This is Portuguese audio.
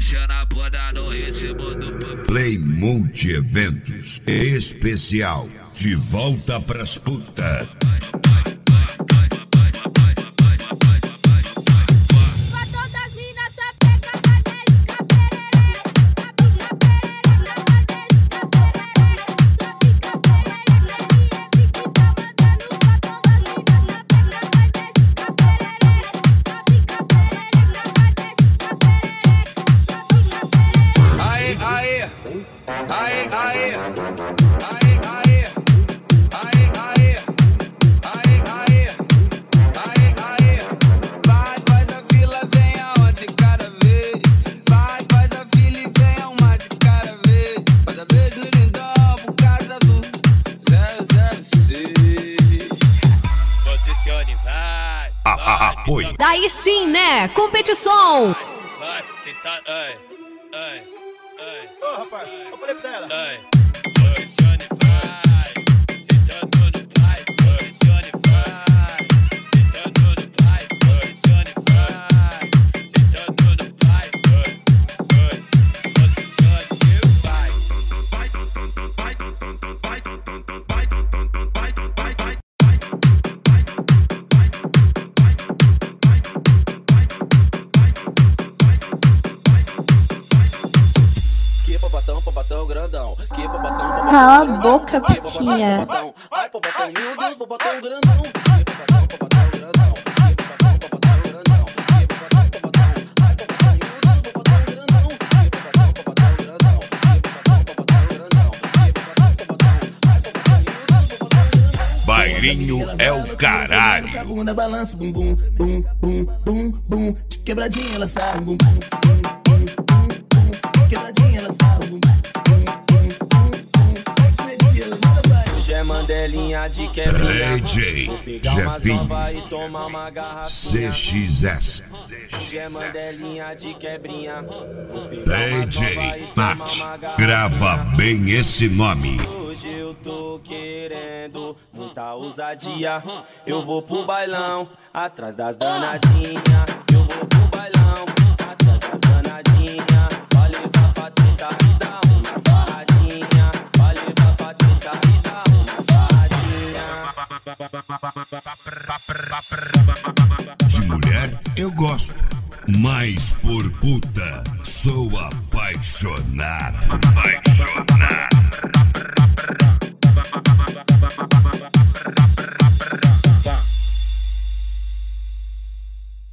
mexendo a bunda no ritmo do pop. Play Multi Eventos especial. De volta pras putas. Apoio. Daí sim, né? Competição. Vai, senta, ai. Ô, rapaz, eu falei pra ela. Posicione, vai. Sentando no pai. Posicione, vai. Sentando no pai. Posicione, vai. Sentando no pai. Popatão grandão. Que popatão, Cala a boca, Pitinha. Ai, popatão, meu Deus, popatão grandão. Que popatão grandão. Que popatão grandão. Que popatão, ai, popatão, meu Deus, popatão grandão. Que popatão grandão. Que popatão grandão. Que popatão, ai, popatão, meu Deus, popatão grandão. Bailinho é o caralho. A bunda balança, bum bum, bum bum bum bum. De quebradinha ela sai, bum bum bum bum bum. Quebradinha ela sai, bum bum. Mandelinha de quebrinha. DJ Jefinho CXS. Mandelinha de quebrinha. DJ Nath. Grava bem esse nome. Hoje eu tô querendo muita ousadia. Eu vou pro bailão atrás das danadinhas. Eu vou pro bailão atrás das danadinhas. Vai levar pra tentar e dar uma sarradinha. Vai levar pra tentar e dar uma sarradinha. De mulher eu gosto, mas por puta sou apaixonado.